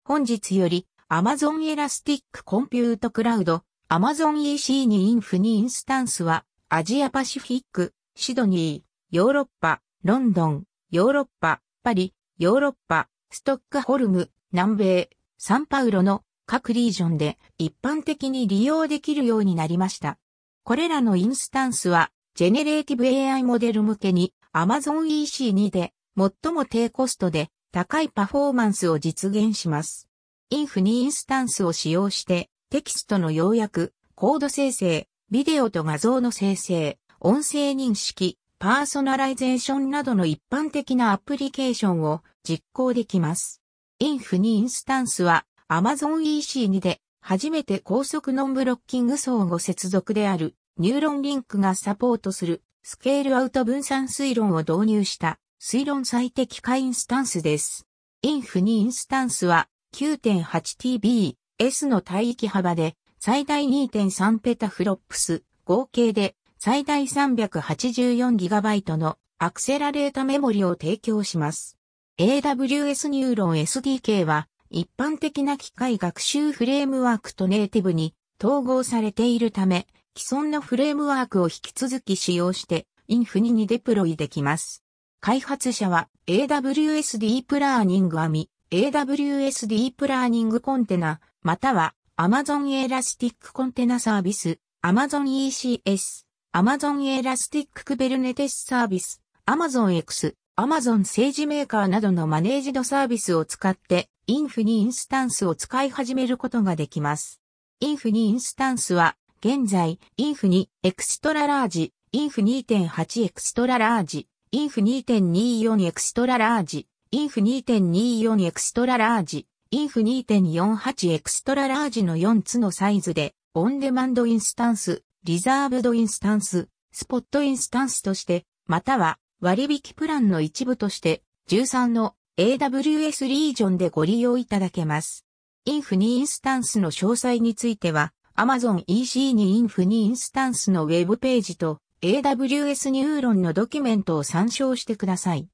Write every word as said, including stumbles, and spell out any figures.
本日より Amazon Elastic Compute Cloud Amazon イーシー にインフにインスタンスはアジアパシフィック、シドニー、ヨーロッパ、ロンドン、ヨーロッパ、パリ、ヨーロッパ、ストックホルム、南米、サンパウロの各リージョンで一般的に利用できるようになりました。これらのインスタンスはジェネレーティブ エーアイ モデル向けに Amazon イーシーツー で最も低コストで高いパフォーマンスを実現します。インフにインスタンスを使用してテキストの要約、コード生成、ビデオと画像の生成、音声認識、パーソナライゼーションなどの一般的なアプリケーションを実行できます。インフにインスタンスは Amazon イーシーツー で初めて高速ノンブロッキング相互接続であるニューロンリンクがサポートするスケールアウト分散推論を導入した推論最適化インスタンスです。インフにインスタンスは きゅうてんはちティービーエス の帯域幅で最大 にてんさんペタフロップス、合計で最大 さんびゃくはちじゅうよんギガバイト のアクセラレータメモリを提供します。エーダブリューエス ニューロン エスディーケー は一般的な機械学習フレームワークとネイティブに統合されているため、既存のフレームワークを引き続き使用してインフににデプロイできます。開発者は エーダブリューエス ディープラーニングアーミ、エーダブリューエス ディープラーニングコンテナ、または Amazon Elastic コンテナサービス、Amazon イーシーエス、Amazon Elastic Kubernetes サービス、Amazon X、Amazon 政治メーカーなどのマネージドサービスを使ってインフにインスタンスを使い始めることができます。インフにインスタンスは現在インフにエクストララージ、インフ にてんはち エクストララージ、インフ にてんにじゅうよん エクストララージ、インフ にてんにじゅうよん エクストララージ、インフ にてんよんはち エクストララージのよっつのサイズでオンデマンドインスタンス、リザーブドインスタンス、スポットインスタンスとして、または割引プランの一部としてじゅうさんの エーダブリューエス リージョンでご利用いただけます。インフにインスタンスの詳細については Amazon イーシー にインフにインスタンスのウェブページと エーダブリューエス ニューロンのドキュメントを参照してください。